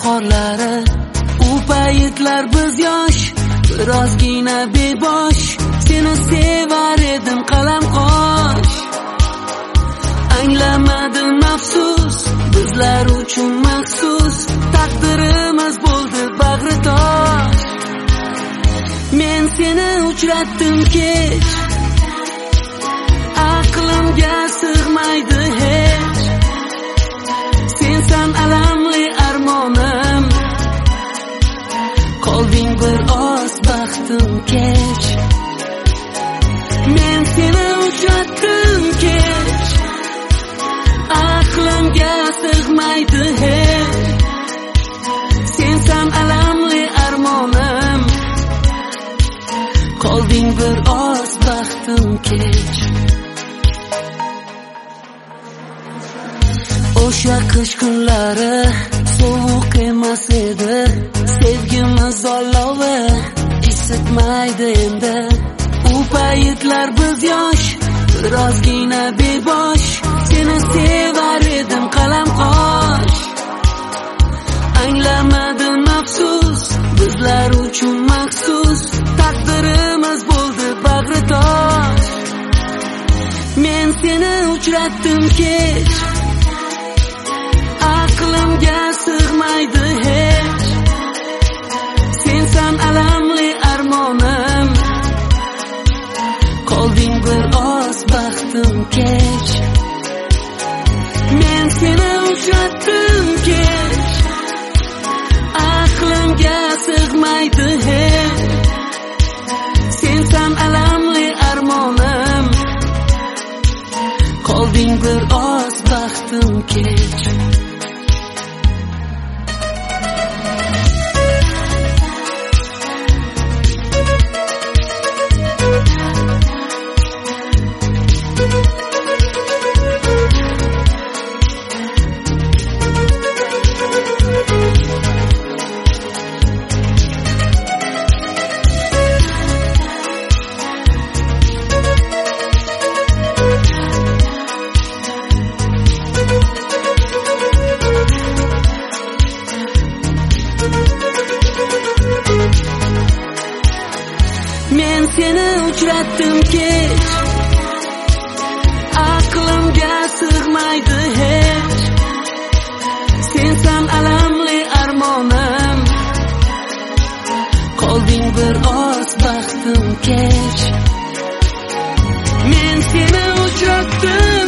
qorlari. U paytlar biz yosh, birozgina bebosh. Seni sevar edim qalam qosh. Anglamadim afsus, bizlar uchun maxsus. Taqdirimiz bo'ldi bag'ri tosh. Men seni uchratdim kech, aqlimga sig'maydi hech. Sensan alamli armonim, qolding bir oz baxtim kech. Men seni uchratdim kech, aqlimga sig'maydi hech. Sensan alamli armonim, qolding bir oz baxtim kech. O'sha qish kunlari sovuq emas edi, sevgimiz olovi isitmaydi endi. U paytlar biz yosh, birozgina bebosh. Seni sevar edim qalam qosh. Anglamadim afsus, bizlar uchun maxsus. Taqdirimiz bo'ldi bag'ri tosh. Men seni uchratdim kech, aqlimga sig'maydi hech. Sensan alamli armonim, qolding bir oz baxtim kech. Men seni uchratdim kech, aqlimga sig'maydi hech. Sensan alamli armonim, qolding bir oz baxtim kech. Men seni uchratdim kech, aqlimga sig'maydi hech. Sensan alamli armonim, qolding bir oz baxtim kech. Men seni uchratdim